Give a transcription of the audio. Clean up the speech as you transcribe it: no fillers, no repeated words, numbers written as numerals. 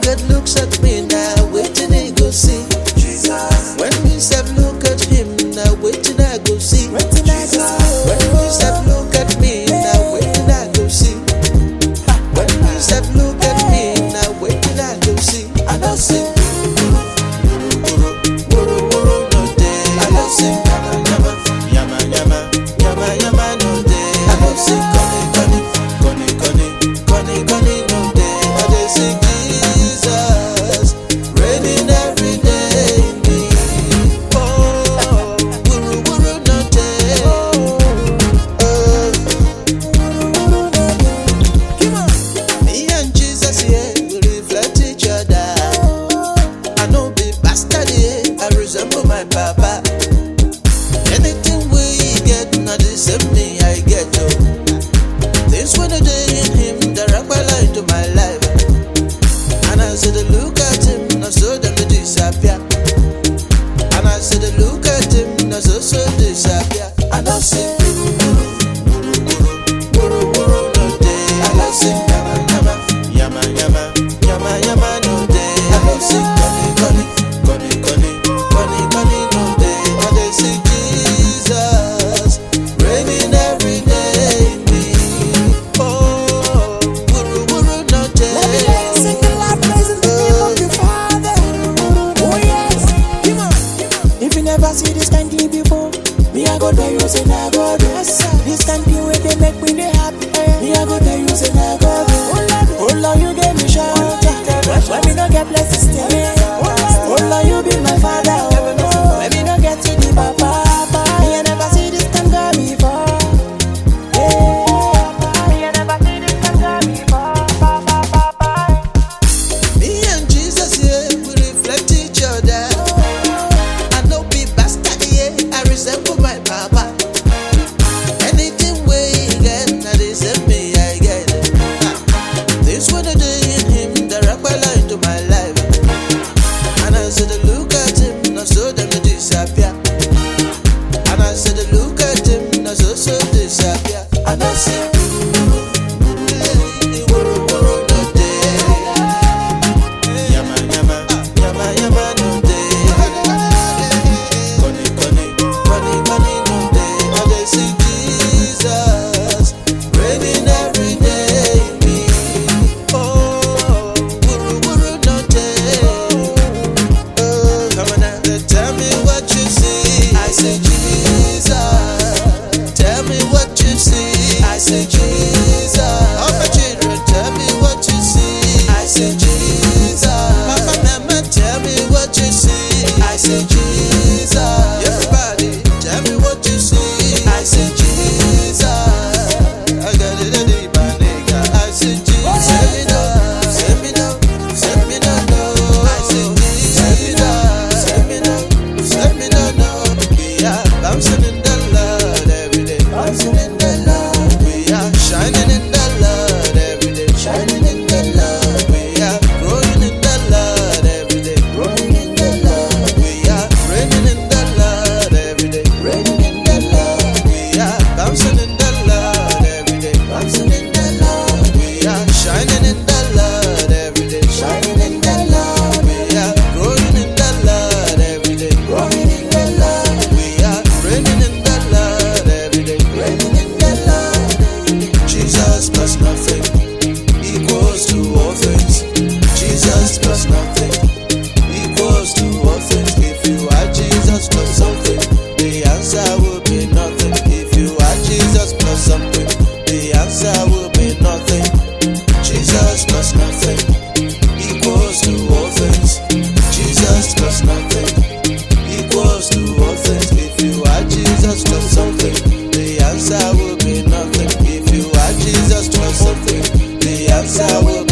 market looks at me now, waiting I go see. Jesus. When me self look at him now, waiting I go see. Jesus. When me self look at me now, waiting I go see. When me self look at me now, waiting I go see. I don't see. My papa, anything we get, not the same thing I get. Things when I day in him, the rapper into my life. And I said, look at him, now so them disappear. And I said, look at him, now so disappear. And I said, and I said, yama, yama, yama, yama, no day. And I said, never see this kind thing before. Me I go tell you say I go do. This kind thing where they make me dey happy. Me I go tell you say I go do. Oh Lord, you gave me shelter. When me no get place to stay. Oh Lord, you be my father. When me no get to the papa. Me I never see this kind girl before. Me I never see this kind girl before. Me and Jesus, yeah, we reflect each other. Resemble my papa. Anything we get, now they send me, I get it. This one a day in him, the rapper into my life. And I said, look at him, now so them disappear. And I said, look at him, now so disappear. And I said, I say Jesus, all my children, tell me what you see. I say Jesus, Papa, Mama, tell me what you see. I say Jesus, everybody, tell me what you see. I say Jesus, I got it in the nigga. I say Jesus, send me no. I say Jesus, send me no. We are bouncing in the Lord every day, bouncing in the Lord. Shining in the Lord every day, shining in the Lord. We are growing in the Lord every day, growing in the Lord. We are reigning in the Lord every day, reigning in the Lord. We are bouncing in the Lord every day, bouncing in the Lord. We are shining in the Lord every day, shining in the Lord. We are growing in the Lord every day, growing in the Lord. We are reigning in the Lord every day, reigning in the Lord. Jesus plus nothing equals to all things. Jesus plus nothing equals to all things. If you are Jesus plus something, the answer will be nothing. If you are Jesus plus something, the answer will be nothing. Jesus plus nothing equals to all things. Jesus plus nothing equals to all things. If you are Jesus plus something, the answer will be nothing. If you are Jesus plus something, the answer will